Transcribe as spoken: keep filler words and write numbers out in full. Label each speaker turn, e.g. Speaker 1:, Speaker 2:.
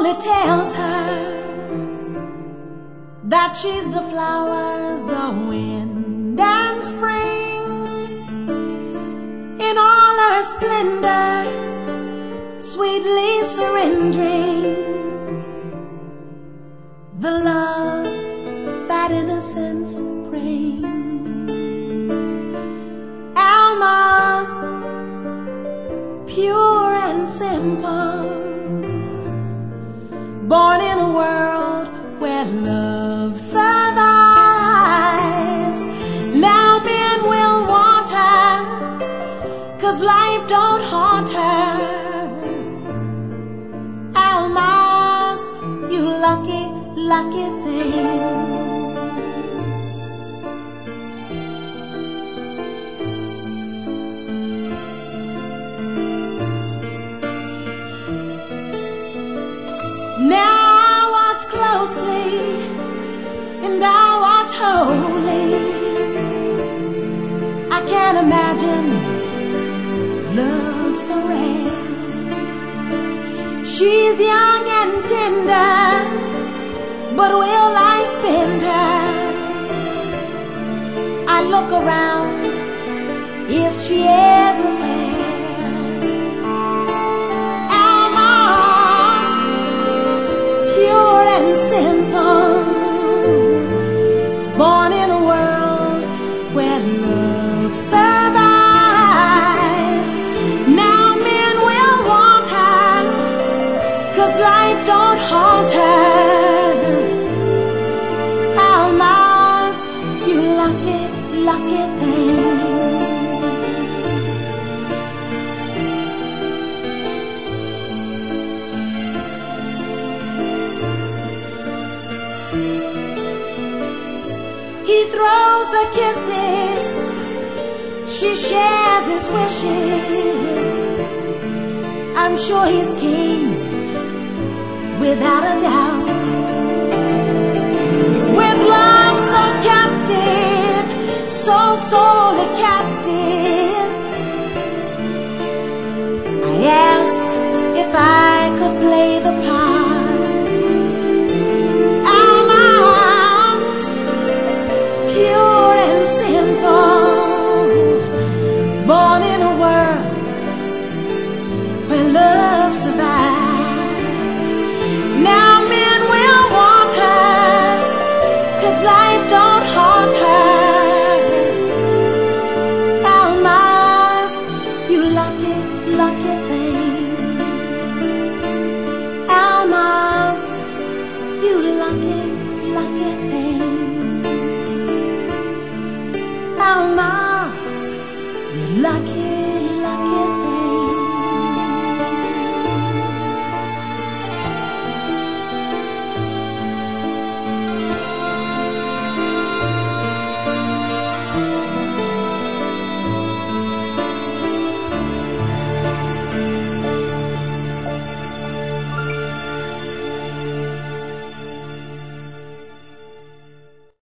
Speaker 1: only tells her that she's the flowers, the wind and spring, in all her splendor, sweetly surrendering the love that innocence brings. Alma's pure and simple, born in a world where love survives. Now men will want her, 'cause life don't haunt her. Alma's, you lucky, lucky thing. Now watch closely and I watch wholly. I can't imagine love so rare. She's young and tender, but will life bend her? I look around, is she everywhere? Alma's pure and simple, born in a world where love survives. Now men will want her, 'cause life don't haunt her. Alma's, you lucky, lucky thing. He throws her kisses, she shares his wishes. I'm sure he's king, without a doubt. With love so captive, so sorely captive, I ask if I could play the part.